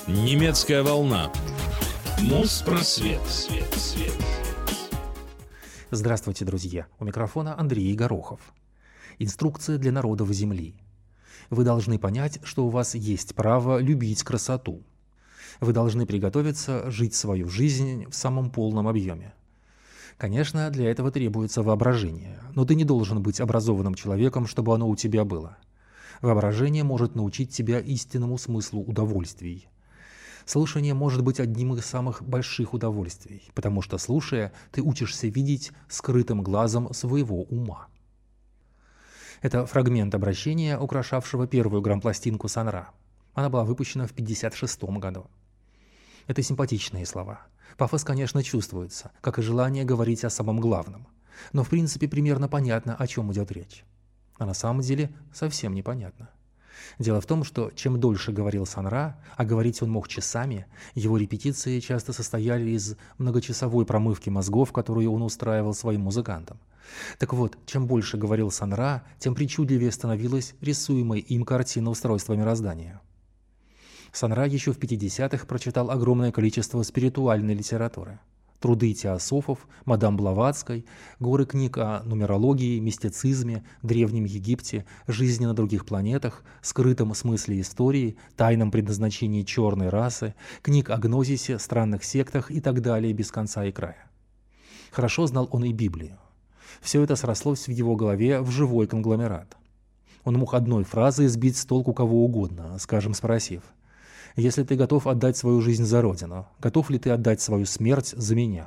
Немецкая волна. Моспросвет. Здравствуйте, друзья! У микрофона Андрей Горохов. Инструкция для народов Земли. Вы должны понять, что у вас есть право любить красоту. Вы должны приготовиться жить свою жизнь в самом полном объеме. Конечно, для этого требуется воображение, но ты не должен быть образованным человеком, чтобы оно у тебя было. Воображение может научить тебя истинному смыслу удовольствий. Слушание может быть одним из самых больших удовольствий, потому что, слушая, ты учишься видеть скрытым глазом своего ума. Это фрагмент обращения, украшавшего первую грампластинку Сан-Ра. Она была выпущена в 1956 году. Это симпатичные слова. Пафос, конечно, чувствуется, как и желание говорить о самом главном. Но в принципе примерно понятно, о чем идет речь. А на самом деле совсем непонятно. Дело в том, что чем дольше говорил Сан-Ра, а говорить он мог часами, его репетиции часто состояли из многочасовой промывки мозгов, которую он устраивал своим музыкантам. Так вот, чем больше говорил Сан-Ра, тем причудливее становилась рисуемая им картина устройства мироздания. Сан-Ра еще в 50-х прочитал огромное количество спиритуальной литературы. Труды теософов, мадам Блаватской, горы книг о нумерологии, мистицизме, Древнем Египте, жизни на других планетах, скрытом смысле истории, тайном предназначении черной расы, книг о гнозисе, странных сектах и так далее без конца и края. Хорошо знал он и Библию. Все это срослось в его голове в живой конгломерат. Он мог одной фразой сбить с толку кого угодно, скажем, спросив: «Если ты готов отдать свою жизнь за Родину, готов ли ты отдать свою смерть за меня?»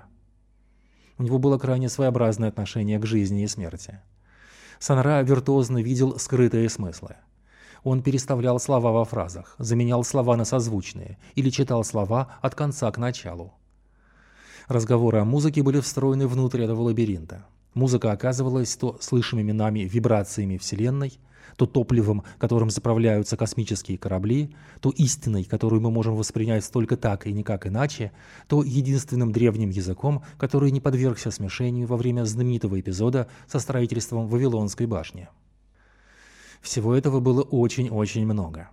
У него было крайне своеобразное отношение к жизни и смерти. Сан-Ра виртуозно видел скрытые смыслы. Он переставлял слова во фразах, заменял слова на созвучные или читал слова от конца к началу. Разговоры о музыке были встроены внутрь этого лабиринта. Музыка оказывалась то слышимыми нами вибрациями Вселенной, то топливом, которым заправляются космические корабли, то истиной, которую мы можем воспринять только так и никак иначе, то единственным древним языком, который не подвергся смешению во время знаменитого эпизода со строительством Вавилонской башни. Всего этого было очень-очень много.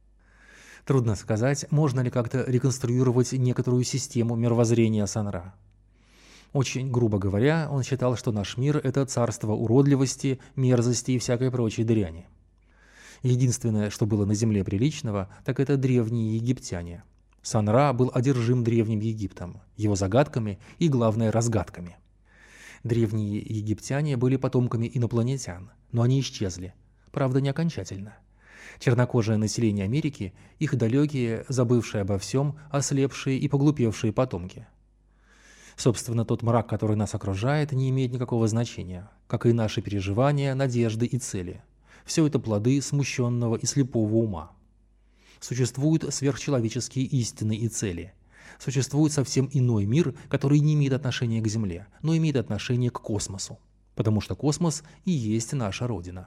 Трудно сказать, можно ли как-то реконструировать некоторую систему мировоззрения Сан-Ра. Очень грубо говоря, он считал, что наш мир – это царство уродливости, мерзости и всякой прочей дряни. Единственное, что было на земле приличного, так это древние египтяне. Сан-Ра был одержим Древним Египтом, его загадками и, главное, разгадками. Древние египтяне были потомками инопланетян, но они исчезли, правда, не окончательно. Чернокожее население Америки – их далекие, забывшие обо всем, ослепшие и поглупевшие потомки. Собственно, тот мрак, который нас окружает, не имеет никакого значения, как и наши переживания, надежды и цели. Все это плоды смущенного и слепого ума. Существуют сверхчеловеческие истины и цели. Существует совсем иной мир, который не имеет отношения к Земле, но имеет отношение к космосу. Потому что космос и есть наша Родина.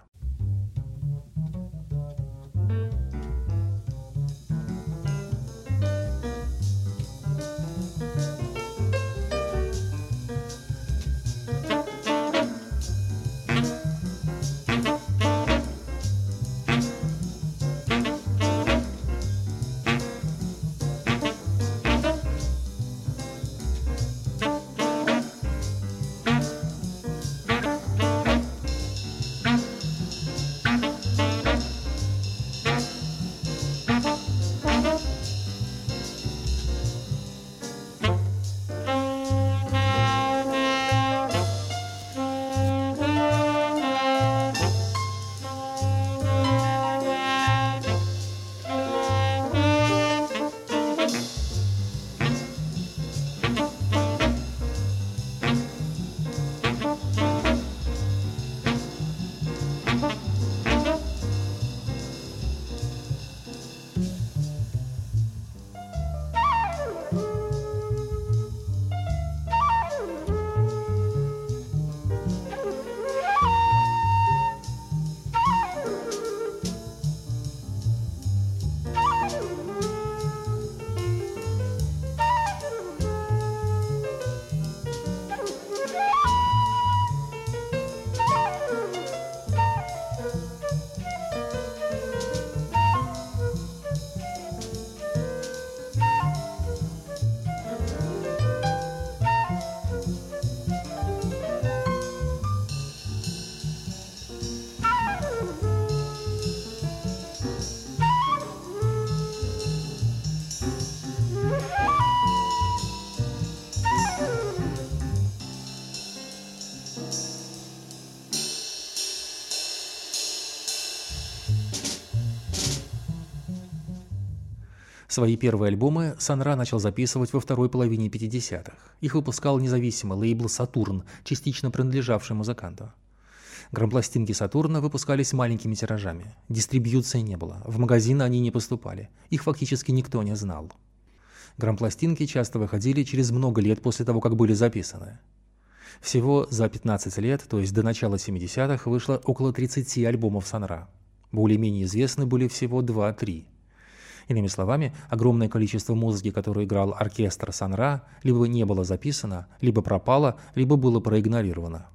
Свои первые альбомы Сан-Ра начал записывать во второй половине 50-х. Их выпускал независимый лейбл «Сатурн», частично принадлежавший музыканту. Грампластинки «Сатурна» выпускались маленькими тиражами. Дистрибьюции не было, в магазины они не поступали, их фактически никто не знал. Грампластинки часто выходили через много лет после того, как были записаны. Всего за 15 лет, то есть до начала 70-х, вышло около 30 альбомов Сан-Ра. Более-менее известны были всего 2-3. Иными словами, огромное количество музыки, которую играл оркестр Сан-Ра, либо не было записано, либо пропало, либо было проигнорировано.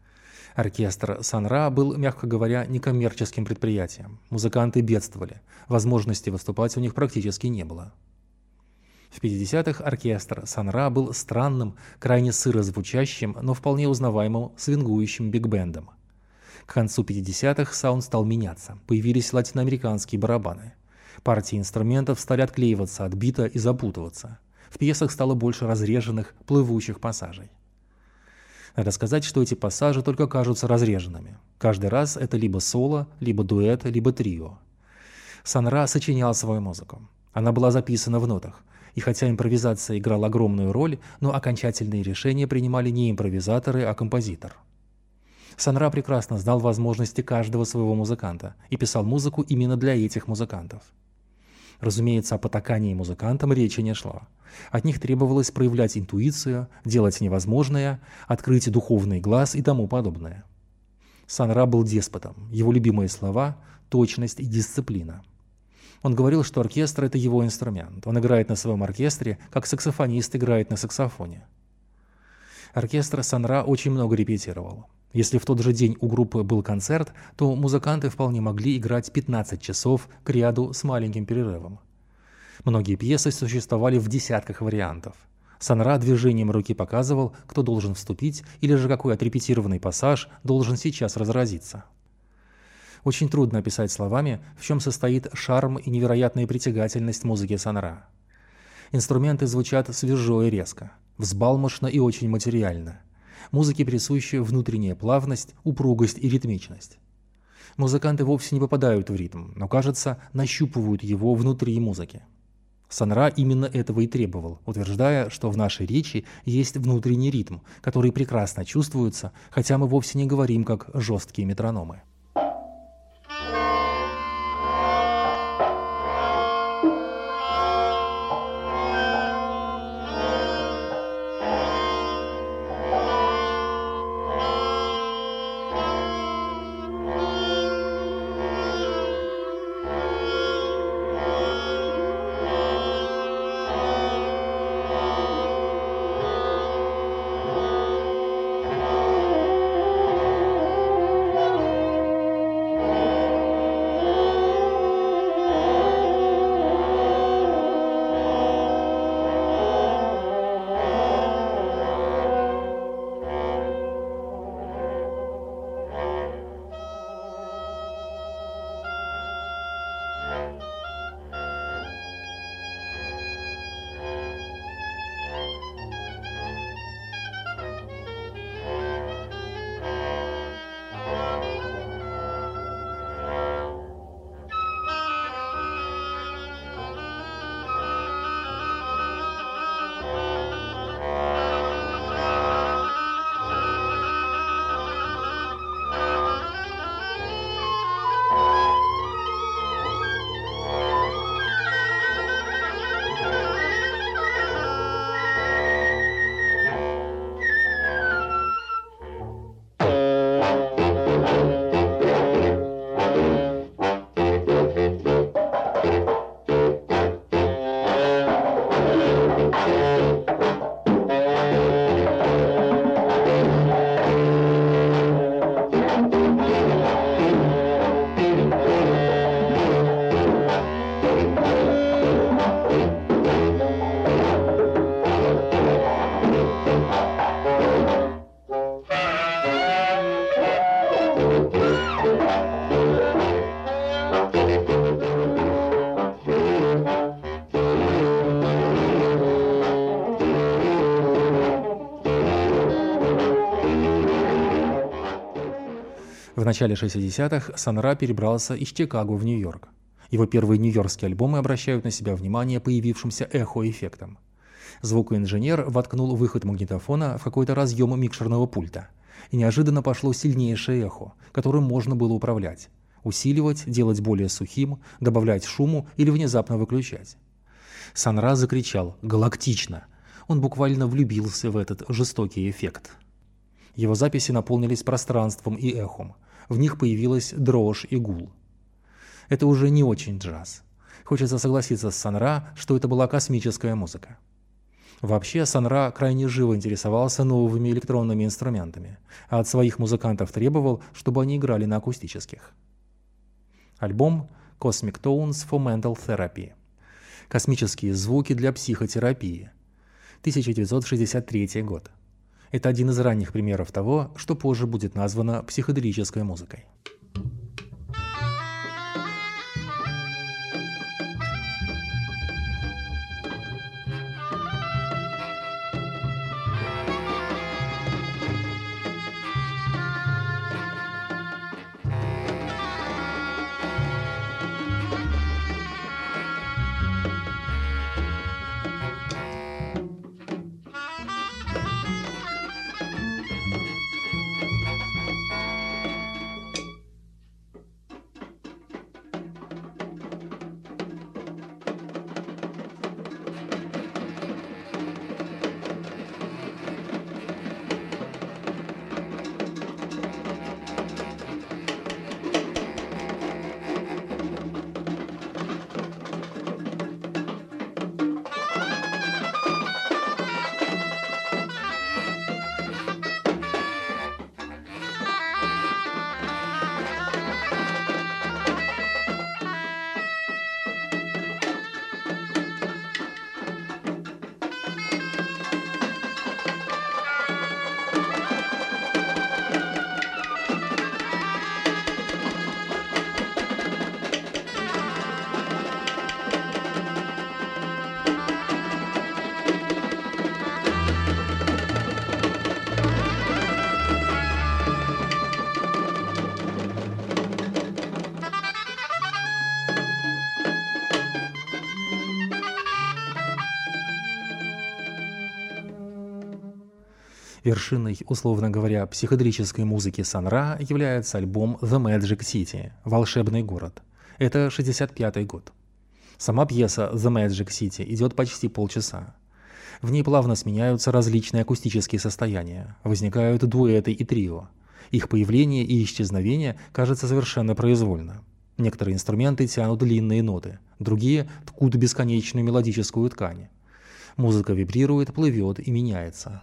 Оркестр Сан-Ра был, мягко говоря, некоммерческим предприятием. Музыканты бедствовали, возможности выступать у них практически не было. В 50-х оркестр Сан-Ра был странным, крайне сырозвучащим, но вполне узнаваемым свингующим биг-бендом. К концу 50-х саунд стал меняться, появились латиноамериканские барабаны. Партии инструментов стали отклеиваться от бита и запутываться. В пьесах стало больше разреженных, плывущих пассажей. Надо сказать, что эти пассажи только кажутся разреженными. Каждый раз это либо соло, либо дуэт, либо трио. Сан-Ра сочинял свою музыку. Она была записана в нотах. И хотя импровизация играла огромную роль, но окончательные решения принимали не импровизаторы, а композитор. Сан-Ра прекрасно знал возможности каждого своего музыканта и писал музыку именно для этих музыкантов. Разумеется, о потакании музыкантам речи не шло. От них требовалось проявлять интуицию, делать невозможное, открыть духовный глаз и тому подобное. Сан-Ра был деспотом, его любимые слова – точность и дисциплина. Он говорил, что оркестр – это его инструмент. Он играет на своем оркестре, как саксофонист играет на саксофоне. Оркестр Сан-Ра очень много репетировал. Если в тот же день у группы был концерт, то музыканты вполне могли играть 15 часов к ряду с маленьким перерывом. Многие пьесы существовали в десятках вариантов. Сан-Ра движением руки показывал, кто должен вступить, или же какой отрепетированный пассаж должен сейчас разразиться. Очень трудно описать словами, в чем состоит шарм и невероятная притягательность музыки Сан-Ра. Инструменты звучат свежо и резко, взбалмошно и очень материально. Музыке присуща внутренняя плавность, упругость и ритмичность. Музыканты вовсе не попадают в ритм, но, кажется, нащупывают его внутри музыки. Сан-Ра именно этого и требовал, утверждая, что в нашей речи есть внутренний ритм, который прекрасно чувствуется, хотя мы вовсе не говорим как жесткие метрономы. В начале 60-х Сан-Ра перебрался из Чикаго в Нью-Йорк. Его первые нью-йоркские альбомы обращают на себя внимание появившимся эхо-эффектом. Звукоинженер воткнул выход магнитофона в какой-то разъем микшерного пульта, и неожиданно пошло сильнейшее эхо, которым можно было управлять, усиливать, делать более сухим, добавлять шуму или внезапно выключать. Сан Ra закричал «Галактично!». Он буквально влюбился в этот жестокий эффект. Его записи наполнились пространством и эхом. В них появилась дрожь и гул. Это уже не очень джаз. Хочется согласиться с Сан Ra, что это была космическая музыка. Вообще, Сан Ra крайне живо интересовался новыми электронными инструментами, а от своих музыкантов требовал, чтобы они играли на акустических. Альбом «Cosmic Tones for Mental Therapy» – «Космические звуки для психотерапии», 1963 год. Это один из ранних примеров того, что позже будет названо психоделической музыкой. Вершиной, условно говоря, психоделической музыки Сан Ra является альбом «The Magic City» – «Волшебный город». Это 1965 год. Сама пьеса «The Magic City» идет почти полчаса. В ней плавно сменяются различные акустические состояния, возникают дуэты и трио. Их появление и исчезновение кажется совершенно произвольно. Некоторые инструменты тянут длинные ноты, другие ткут бесконечную мелодическую ткань. Музыка вибрирует, плывет и меняется.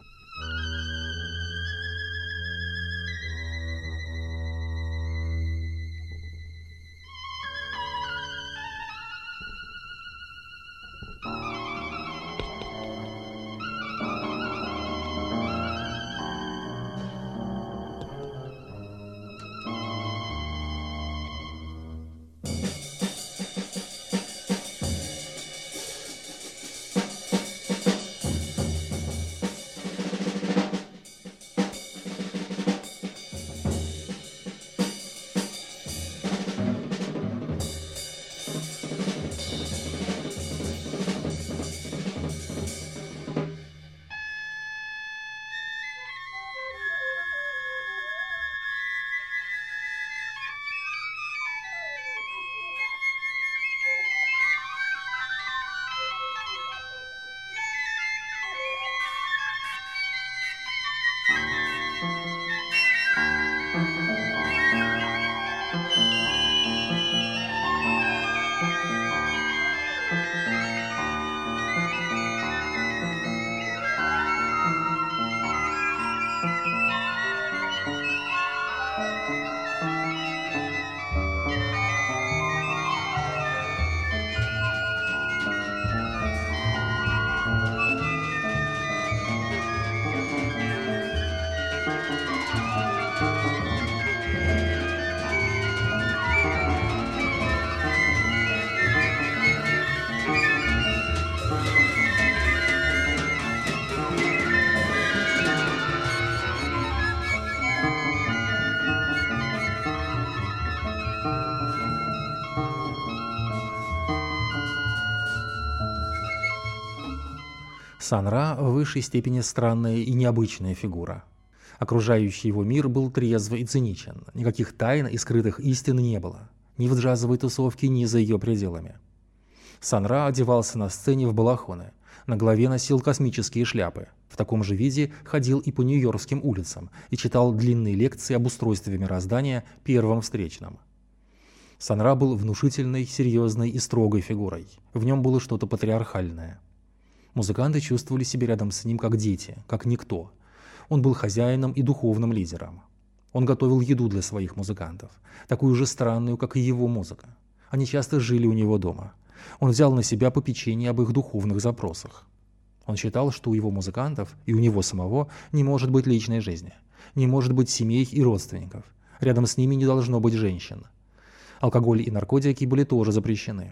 Сан-Ра в высшей степени странная и необычная фигура. Окружающий его мир был трезв и циничен, никаких тайн и скрытых истин не было, ни в джазовой тусовке, ни за ее пределами. Сан-Ра одевался на сцене в балахоны, на голове носил космические шляпы, в таком же виде ходил и по нью-йоркским улицам и читал длинные лекции об устройстве мироздания первым встречным. Сан-Ра был внушительной, серьезной и строгой фигурой, в нем было что-то патриархальное. Музыканты чувствовали себя рядом с ним как дети, как никто. Он был хозяином и духовным лидером. Он готовил еду для своих музыкантов, такую же странную, как и его музыка. Они часто жили у него дома. Он взял на себя попечение об их духовных запросах. Он считал, что у его музыкантов и у него самого не может быть личной жизни, не может быть семей и родственников. Рядом с ними не должно быть женщин. Алкоголь и наркотики были тоже запрещены.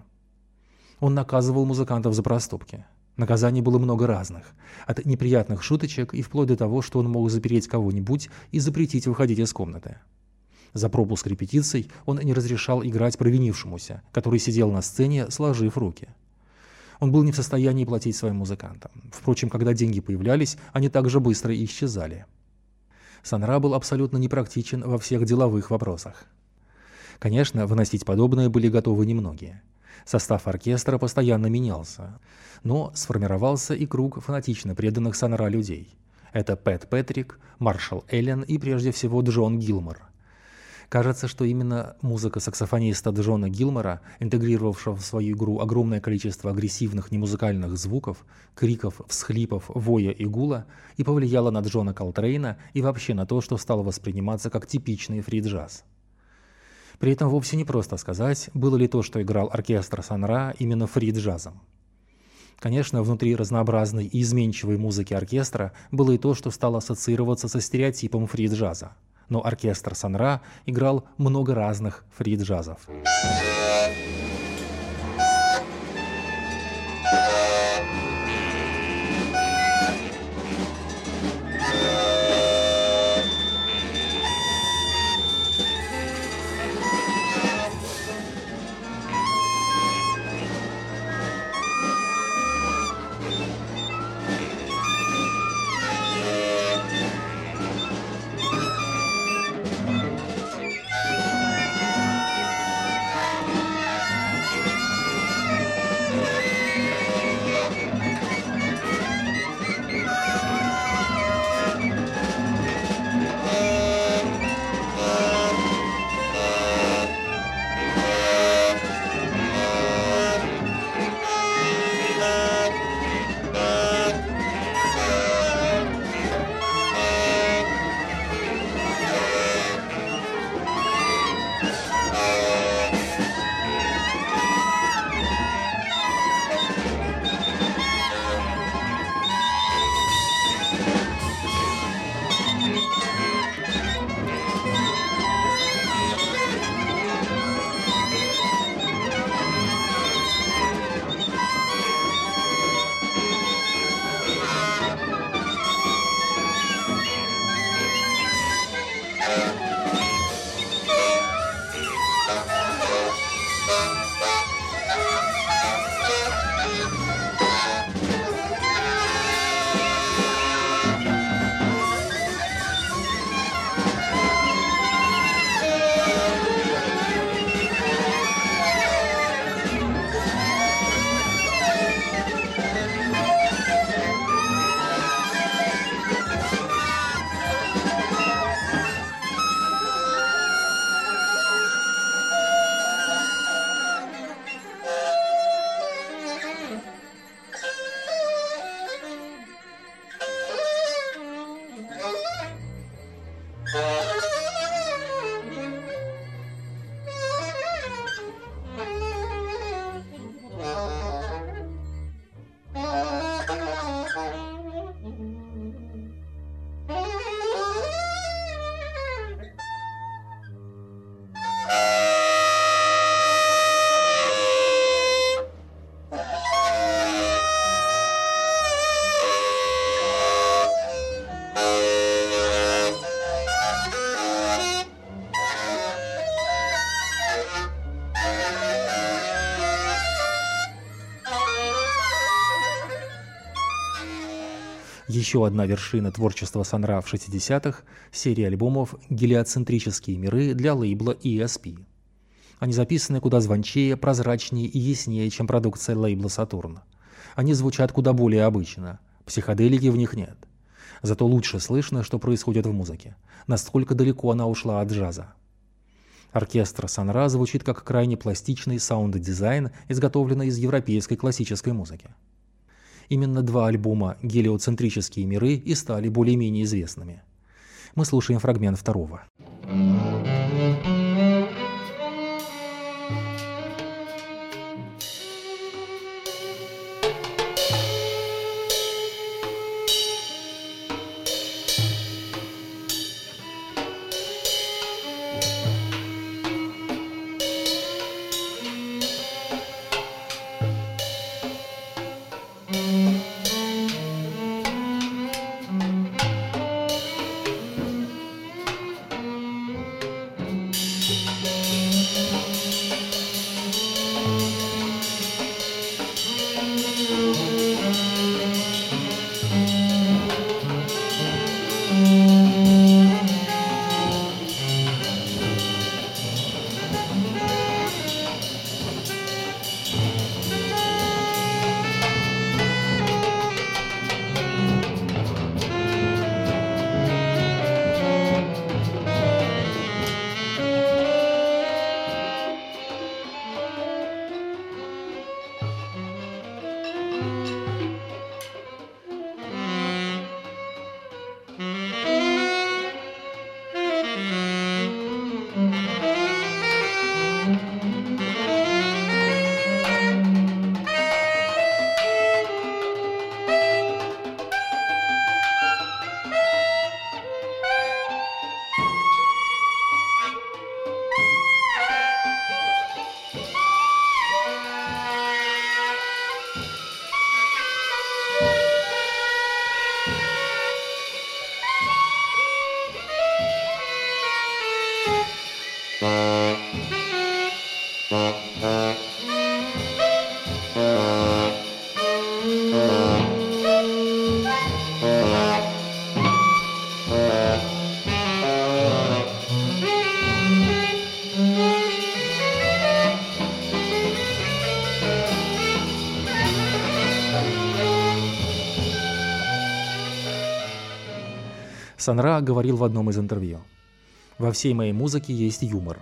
Он наказывал музыкантов за проступки. Наказаний было много разных, от неприятных шуточек и вплоть до того, что он мог запереть кого-нибудь и запретить выходить из комнаты. За пропуск репетиций он не разрешал играть провинившемуся, который сидел на сцене, сложив руки. Он был не в состоянии платить своим музыкантам. Впрочем, когда деньги появлялись, они также быстро исчезали. Сан-Ра был абсолютно непрактичен во всех деловых вопросах. Конечно, выносить подобное были готовы немногие. Состав оркестра постоянно менялся, но сформировался и круг фанатично преданных Сан-Ра людей. Это Пэт Петрик, Маршалл Эллен и прежде всего Джон Гилмор. Кажется, что именно музыка саксофониста Джона Гилмора, интегрировавшего в свою игру огромное количество агрессивных немузыкальных звуков, криков, всхлипов, воя и гула, и повлияла на Джона Колтрейна и вообще на то, что стало восприниматься как типичный фри-джаз. При этом вовсе не просто сказать, было ли то, что играл оркестр Сан-Ра, именно фри-джазом. Конечно, внутри разнообразной и изменчивой музыки оркестра было и то, что стало ассоциироваться со стереотипом фри-джаза. Но оркестр Сан-Ра играл много разных фри-джазов. Еще одна вершина творчества Sun-Ra в 60-х – серия альбомов «Гелиоцентрические миры» для лейбла ESP. Они записаны куда звончее, прозрачнее и яснее, чем продукция лейбла «Сатурн». Они звучат куда более обычно, психоделики в них нет. Зато лучше слышно, что происходит в музыке, насколько далеко она ушла от джаза. Оркестр Sun-Ra звучит как крайне пластичный саунд-дизайн, изготовленный из европейской классической музыки. Именно два альбома «Гелиоцентрические миры» и стали более-менее известными. Мы слушаем фрагмент второго. Sun-Ra говорил в одном из интервью: «Во всей моей музыке есть юмор.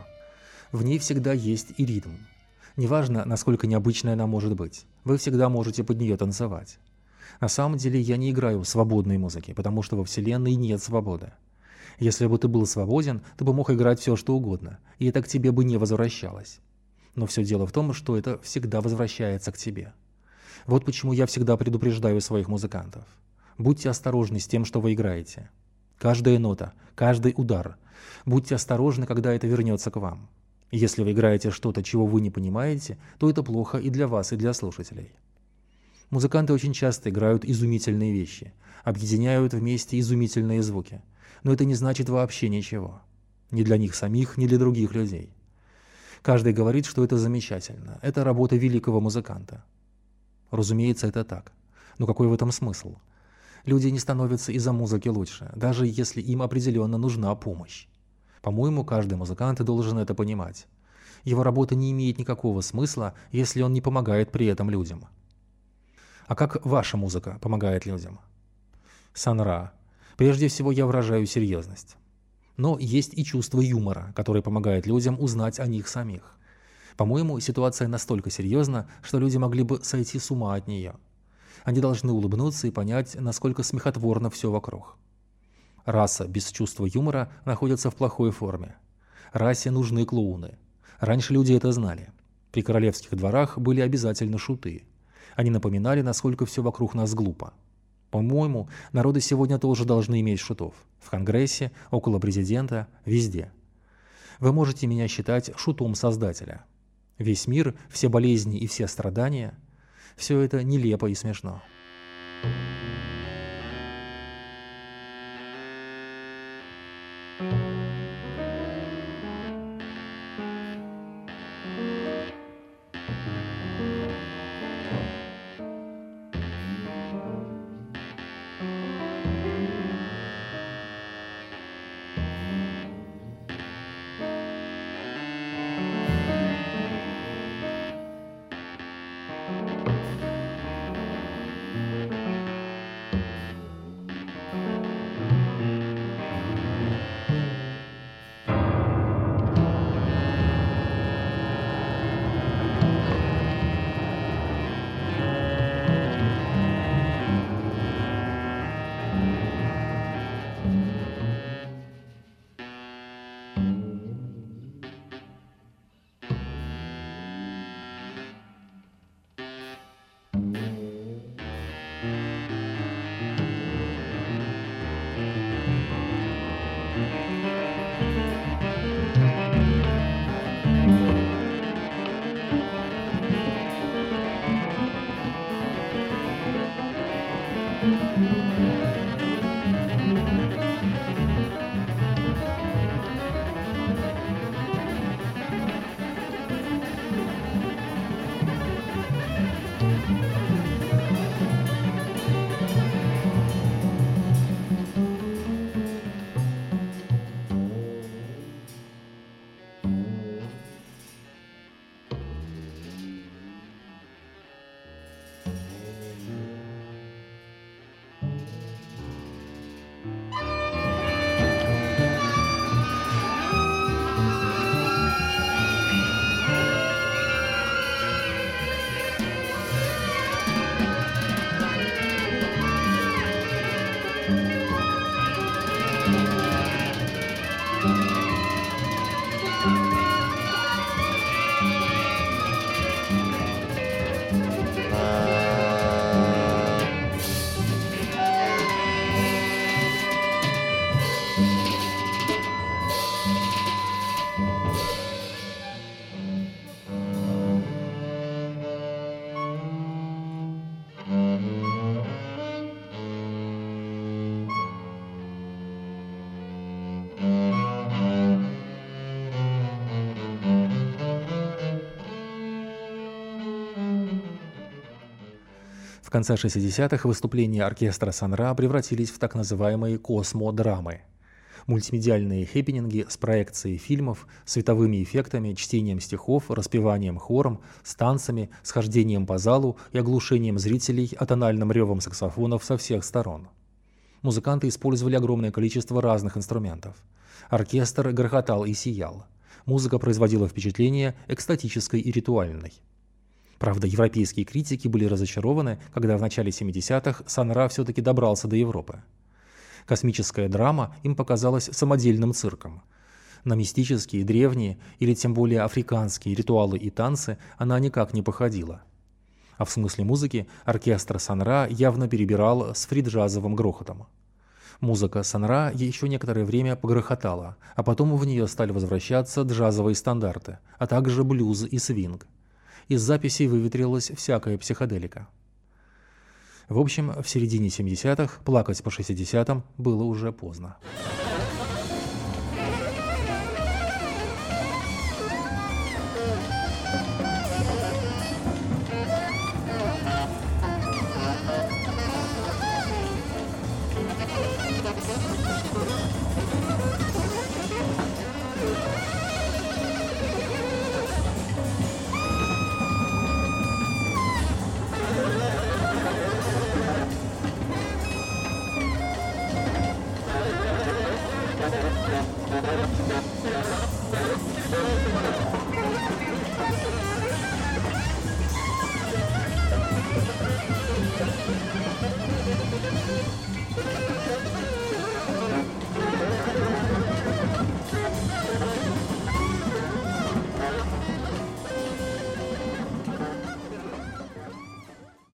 В ней всегда есть и ритм. Неважно, насколько необычной она может быть, вы всегда можете под нее танцевать. На самом деле я не играю свободной музыки, потому что во Вселенной нет свободы. Если бы ты был свободен, ты бы мог играть все, что угодно, и это к тебе бы не возвращалось. Но все дело в том, что это всегда возвращается к тебе. Вот почему я всегда предупреждаю своих музыкантов. Будьте осторожны с тем, что вы играете. Каждая нота, каждый удар. Будьте осторожны, когда это вернется к вам. Если вы играете что-то, чего вы не понимаете, то это плохо и для вас, и для слушателей». Музыканты очень часто играют изумительные вещи, объединяют вместе изумительные звуки. Но это не значит вообще ничего. Ни для них самих, ни для других людей. Каждый говорит, что это замечательно. Это работа великого музыканта. Разумеется, это так. Но какой в этом смысл? Люди не становятся из-за музыки лучше, даже если им определенно нужна помощь. По-моему, каждый музыкант должен это понимать. Его работа не имеет никакого смысла, если он не помогает при этом людям. А как ваша музыка помогает людям? Sun-Ra. Прежде всего, я выражаю серьезность. Но есть и чувство юмора, которое помогает людям узнать о них самих. По-моему, ситуация настолько серьезна, что люди могли бы сойти с ума от нее. Они должны улыбнуться и понять, насколько смехотворно все вокруг. Раса без чувства юмора находится в плохой форме. Расе нужны клоуны. Раньше люди это знали. При королевских дворах были обязательно шуты. Они напоминали, насколько все вокруг нас глупо. По-моему, народы сегодня тоже должны иметь шутов. В Конгрессе, около президента, везде. Вы можете меня считать шутом Создателя. Весь мир, все болезни и все страдания – все это нелепо и смешно. В конце 60-х выступления оркестра Сан-Ра превратились в так называемые космодрамы. Мультимедиальные хэппининги с проекцией фильмов, световыми эффектами, чтением стихов, распеванием хором, с танцами, схождением по залу и оглушением зрителей атональным ревом саксофонов со всех сторон. Музыканты использовали огромное количество разных инструментов. Оркестр грохотал и сиял. Музыка производила впечатление экстатической и ритуальной. Правда, европейские критики были разочарованы, когда в начале 70-х Сан-Ра все-таки добрался до Европы. Космическая драма им показалась самодельным цирком. На мистические, древние или тем более африканские ритуалы и танцы она никак не походила. А в смысле музыки оркестр Сан-Ра явно перебирал с фри-джазовым грохотом. Музыка Сан-Ра еще некоторое время погрохотала, а потом в нее стали возвращаться джазовые стандарты, а также блюз и свинг. Из записей выветрилась всякая психоделика. В общем, в середине 70-х плакать по 60-м было уже поздно.